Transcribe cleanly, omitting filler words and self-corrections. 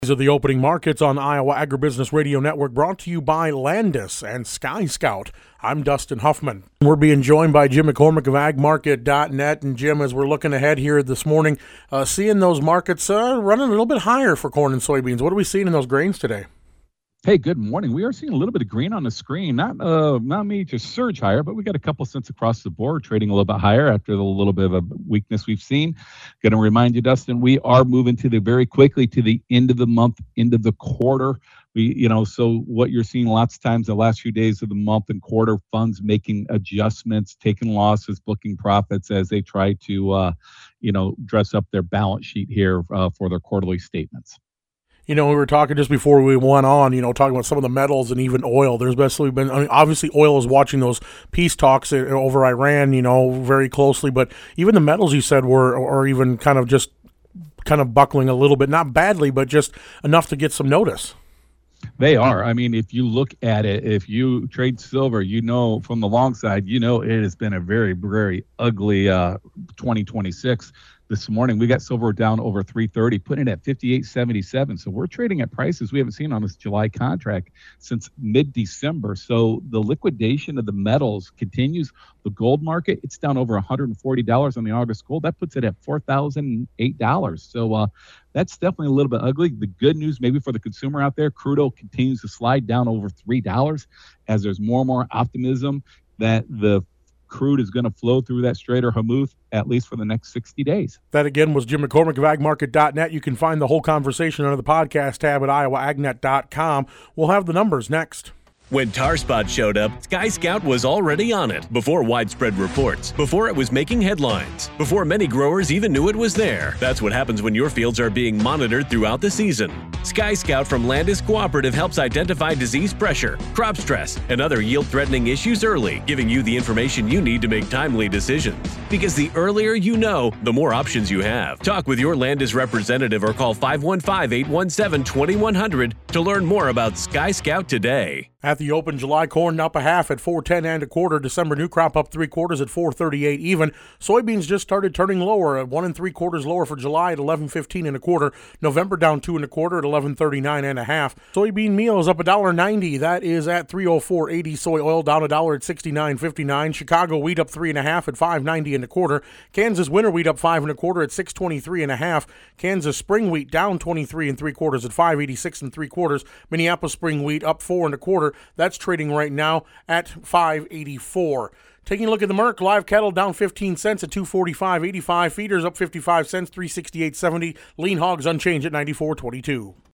These are the opening markets on the Iowa Agribusiness Radio Network, brought to you by Landis and Sky Scout. I'm Dustin Huffman. We're being joined by Jim McCormick of agmarket.net. And Jim, as we're looking ahead here this morning, seeing those markets running a little bit higher for corn and soybeans. What are we seeing in those grains today? Hey, good morning. We are seeing a little bit of green on the screen. Not major surge higher, but we got a couple cents across the board, trading a little bit higher after the little bit of a weakness we've seen. Going to remind you, Dustin, we are moving very quickly to the end of the month, end of the quarter. So what you're seeing lots of times the last few days of the month and quarter, funds making adjustments, taking losses, booking profits as they try to, dress up their balance sheet here for their quarterly statements. We were talking just before we went on, talking about some of the metals and even oil. There's basically been, obviously oil is watching those peace talks over Iran, very closely. But even the metals, you said, are even kind of buckling a little bit. Not badly, but just enough to get some notice. They are. If you look at it, if you trade silver, from the long side, it has been a very, very ugly 2026. This morning, we got silver down over 330, putting it at 58.77. So we're trading at prices we haven't seen on this July contract since mid-December. So the liquidation of the metals continues. The gold market, it's down over $140 on the August gold. That puts it at $4,008. So that's definitely a little bit ugly. The good news, maybe for the consumer out there, crude oil continues to slide down over $3 as there's more and more optimism that the crude is going to flow through that Strait of Hormuz at least for the next 60 days. That again was Jim McCormick of agmarket.net. You can find the whole conversation under the podcast tab at iowaagnet.com. We'll have the numbers next. When TarSpot showed up, Sky Scout was already on it before widespread reports, before it was making headlines, before many growers even knew it was there. That's what happens when your fields are being monitored throughout the season. Sky Scout from Landis Cooperative helps identify disease pressure, crop stress, and other yield-threatening issues early, giving you the information you need to make timely decisions. Because the earlier you know, the more options you have. Talk with your Landis representative or call 515-817-2100 to learn more about Sky Scout today. At the open, July corn up a half at 410 and a quarter. December new crop up 3/4 at 438 even. Soybeans just started turning lower at 1 3/4 lower for July at 1115 and a quarter. November down 2 1/4 at 1139 and a half. Soybean meal is up $1.90. That is at 304.80. Soy oil down $1 at 69.59. Chicago wheat up 3 1/2 at 590 and a quarter. Kansas winter wheat up 5 1/4 at 623 and a half. Kansas spring wheat down 23 3/4 at 586 3/4. Minneapolis spring wheat up 4 1/4. That's trading right now at 584. Taking a look at the Merck, live cattle down 15 cents at 245.85. Feeders up 55 cents, 368.70. Lean hogs unchanged at 94.22.